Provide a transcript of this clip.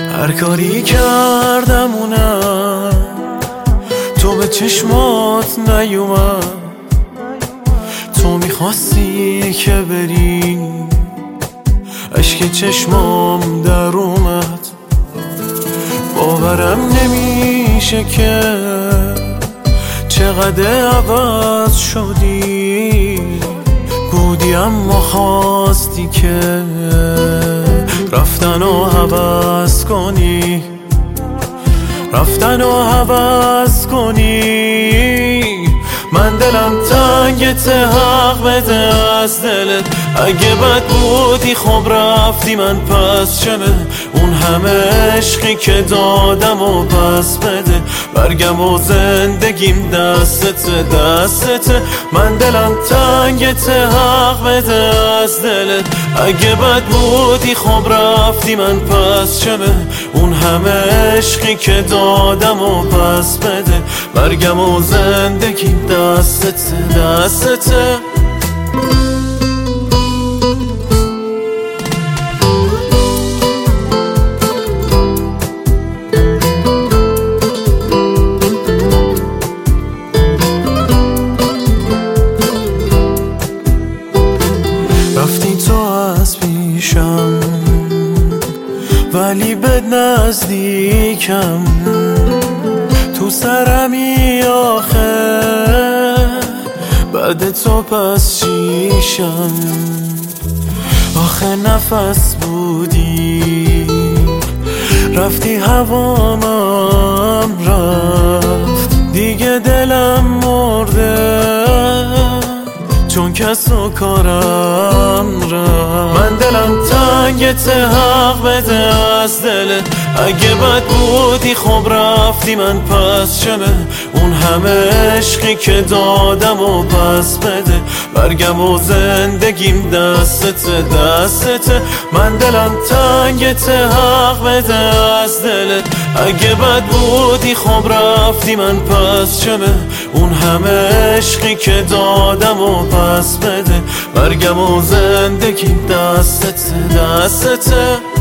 هر کاری کردم اونم تو به چشمات نیومد. تو میخواستی که بری، اشک چشمام در اومد. باورم نمیشه که چقدر عوض شدی. بودی اما خواستی که رفتن و عوض کنی، رفتن و عوض کنی. من دلم تنگت، حق بده از دلت. اگه بد بودی خب رفتی، من پس چمه؟ اون همه عشقی که دادم و پس بده. برگم و زندگیم دستته، دستته. من دلم تنگت، حق بده از دلت. اگه بد بودی خب رفتی، من پس چمه؟ اون همه عشقی که دادم و پس بده. برگم و زندگیم دستته، دستته. رفتی تو از پیشم ولی به نزدیکم. تو سرمی آخه بعد تو پس چیشم. آخه نفس بودی رفتی، هوامم رفت دیگه. دلم مرده چون کس و کارم رفت. من دلم تنگت، حق بده از دلت. اگه بد بودی خب رفتی، من پس چمه؟ اون همه عشقی که دادم و پس بده. برگم و زندگیم دستته، دستته. من دلم تنگت، حق بده از دلت. اگه بد بودی خب رفتی، من پس چمه؟ اون همه عشقی که دادم و پس بده. برگم و زندگیم دستته، دستته.